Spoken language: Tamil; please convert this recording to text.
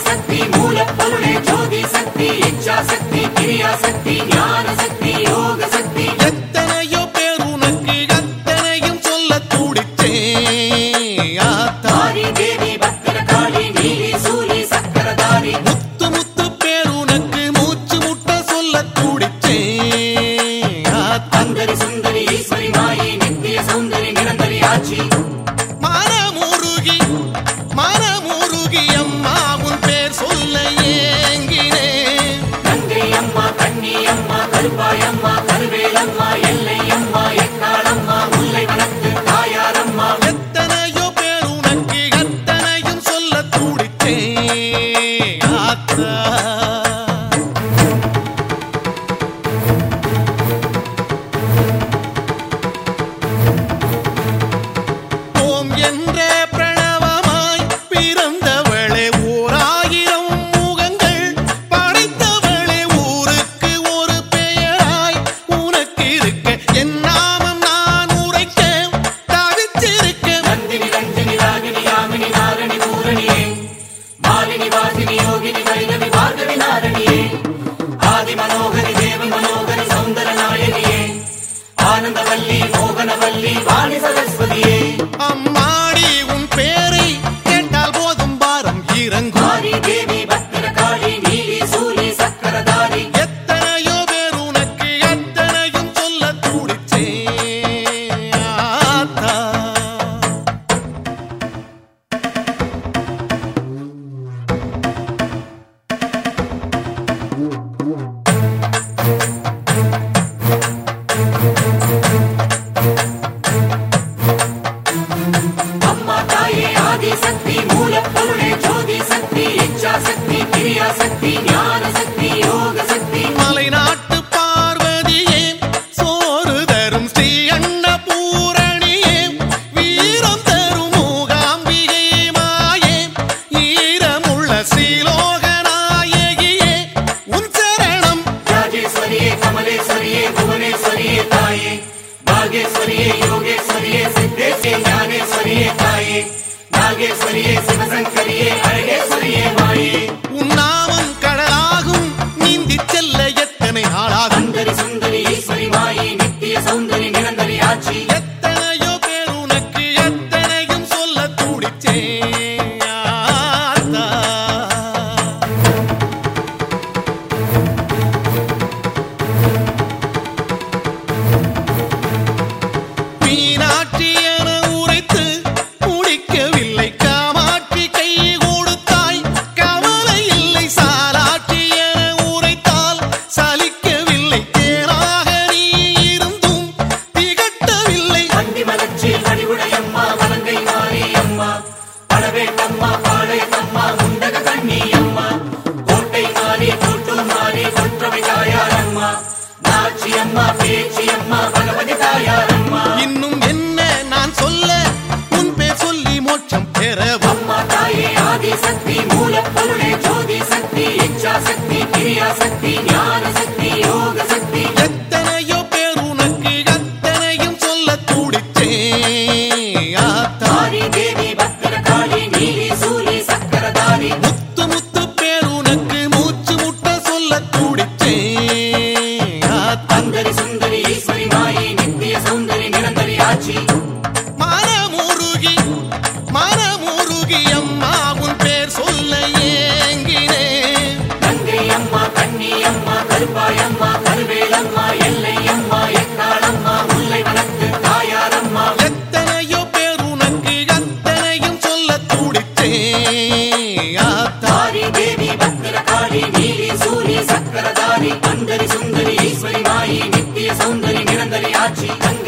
ஆதிசக்தி மூலப்பொருளே ஜோதி சக்தி இச்சா சக்தி கிரியா சக்தி ஞான சக்தி யோக சக்தி எத்தனையோ பேர் உனக்கு அத்தனையும் சொல்ல துடிச்சே ஆத்தாரி தேவி பத்திரகாளி நீலி சூலி சக்கரதாரி முத்து முத்து பேர் உனக்கு மூச்சு முட்ட சொல்ல துடிச்சே அந்தரி சுந்தரி ஈஸ்வரி மாயி நித்திய சௌந்தரி நிரந்தரி ஆட்சி மனமுருகி அம்மா உன் பேர் சொல்ல ஏங்கினே கங்கை அம்மா கண்ணி அம்மா கருப்பாய் அம்மா கருவேலம்மா எல்லை அம்மா எக்காளம்மா முல்லை வனத்து தாயாரம்மா எத்தனையோ பேர் உனக்கு அத்தனையும் சொல்ல துடிச்சே ஆத்தா ஓம் என்ற பிரணவமாய் பிறந்தவளே ஓர் ஆயிரம் முகங்கள் படைத்தவளே ஊருக்கு ஒரு பெயராய் உனக்கு இருக்க என் நாமம் நான் உரைக்க தவிச்சிருக்க நந்தினி ரஞ்சினி ராகினி யாமினி நாரணி பூரணியே மாலினி வாசினி யோகினி வைரவி பார்கவி நாரணியே ஆதி மனோகரி தேவி மனோகரி சௌந்தர நாயகியே ஆனந்தவல்லி மோகனவல்லி வாணி சரஸ்வதியே அம்மாடி உன் பேரை கேட்டால் போதும் பாரம் இறங்கும் ஆதி தேவி பத்திரகாளி நீலி சூலி சக்கரதாரி எத்தனையோ பேர் உனக்கு அத்தனையும் சொல்ல துடிச்சே ஆத்தா அம்மா தாயே ஆதிசக்தி மூலப்பொருளே ஜோதி சக்தி இச்சா சக்தி கிரியா சக்தி ஞான சக்தி யோக சக்தி மலைநாட்டு பார்வதியே சோறு தரும் ஸ்ரீ அன்னபூரணியே வீரம் தரும் மூகாம்பிகை மாயே ஈரமுள்ள ஸ்ரீலோகநாயகியே உன் சரணம் ராஜேஸ்வரியே கமலேஸ்வரியே புவனேஸ்வரியே தாயே பாகேஸ்வரியே யோகேஸ்வரியே சித்தேஸ்வரியே ஞானேஸ்வரியே தாயே நாகேஸ்வரியே சிவசங்கரியே அழகேஸ்வரியே மாயே உன் நாமம் கடலாகும் நீந்தி செல்ல எத்தனை நாளாகும் அந்தரி சுந்தரி ஈஸ்வரி மாயி நித்திய சௌந்தரி நிரந்தரி ஆட்சி எத்தனையோ பேர் உனக்கு எத்தனையும் சொல்ல துடிச்சே ஆத்தா மீனாட்சி என உரைத்து முடிக்கவில்லை காமாட்சி கை கொடுத்தாய் கவலை இல்லை சாலாட்சி என உரைத்தால் சலிக்கவில்லை தேராக நீ இருந்தும் திகட்டவில்லை வண்டி மலர்ச்சி வடிவுடையம்மா வலங்கை மாறி அம்மா பழவேட்டம்மா பாளையத்தம்மா முண்டக கண்ணி அம்மா கோட்டை மாறி கூட்டு மாறி கொற்றவை தாயாரம்மா நாச்சி அம்மா பேச்சி அம்மா பகவதி தாயாரம்மா இன்னும் என்ன நான் சொல்ல உன் பேர் சொல்லி மோட்சம் பெறவும் அம்மா தாயே ஆதிசக்தி மூலப்பொருளே ஜோதி சக்தி இச்சா சக்தி கிரியா சக்தி ஞான சக்தி யோக சக்தி எத்தனையோ பேர் உனக்கு அத்தனையும் சொல்ல துடிச்சே ஆத்தா ஆதி தேவி பத்திரகாளி நீலி சூலி சக்கரதாரி முத்து முத்து பேர் உனக்கு மூச்சு முட்ட சொல்ல துடிச்சே ஆத்தா அந்தரி சுந்தரி ஈஸ்வரி மாயி நித்திய சௌந்தரி நிரந்தரி ஆட்சி மனமுருகி அம்மா உன் பேர் சொல்ல ஏங்கினே கங்கை அம்மா கண்ணி அம்மா கருப்பாய் அம்மா கருவேலம்மா எல்லை அம்மா எக்காளம்மா முல்லை வனத்து தாயாரம்மா எத்தனையோ பேர் உனக்கு அத்தனையும் சொல்ல துடிச்சே ஆத்தா ஆதி தேவி பத்திரகாளி நீலி சூலி சக்கரதாரி அந்தரி சுந்தரி ஈஸ்வரி மாயி நித்திய சௌந்தரி நிரந்தரி ஆட்சி